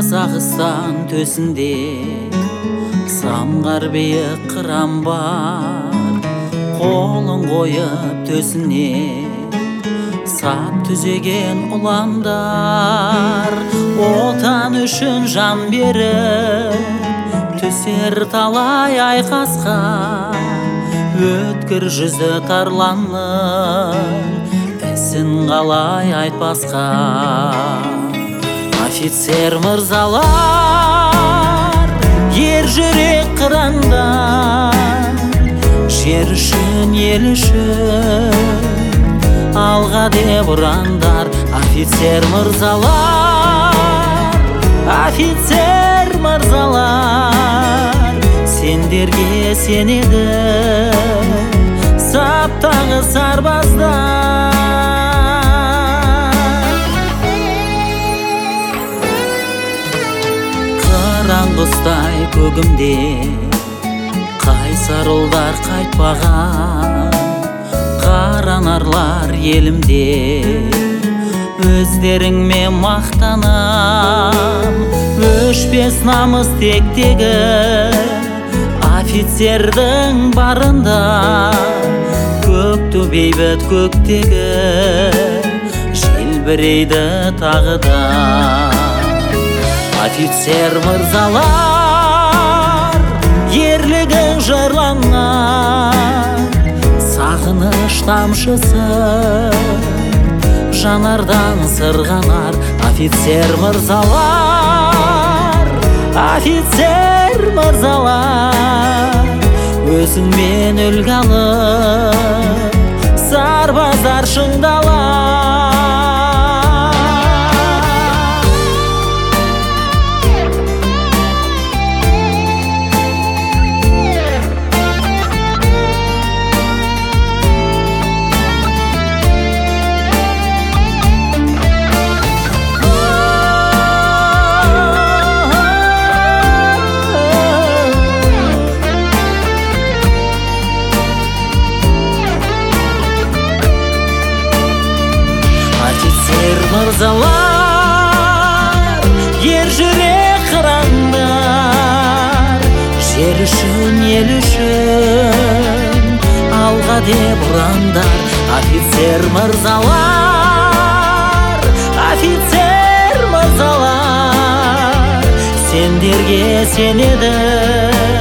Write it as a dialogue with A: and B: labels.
A: Қазақстан төсінде самғар биік қыран бар, қолын қойып төсіне сап түзеген ұландар. Отан үшін жан беріп түсер талай айқасқа, өткір жүзі тарланның ісін қалай айтпасқа. Офицер мырзалар, ер жүрек қырандар, жер үшін, ел үшін алға деп ұрандар. Офицер мырзалар, офицер мырзалар, сендерге сенеді саптағы сарбаздар. Құстай көгімде қайсар ұлдар қайтпаған, қаранарлар елімде өздеріңмен мақтанам. Өшпес намыс тектегі офицердің барында, көкті бейбіт көктегі желбірейді тағы да. Офицер мырзалар, ерлігің жырланған, сағыныш тамшысы жанардан сырғанар. Офицер мырзалар, офицер мырзалар, өзіңмен үлгі алып сарбаздар шыңдалар. Мырзалар, ер жүрек қырандар, жер үшін, ел үшін алға деп ұрандар. Офицер мырзалар, офицер мырзалар, сендерге сенеді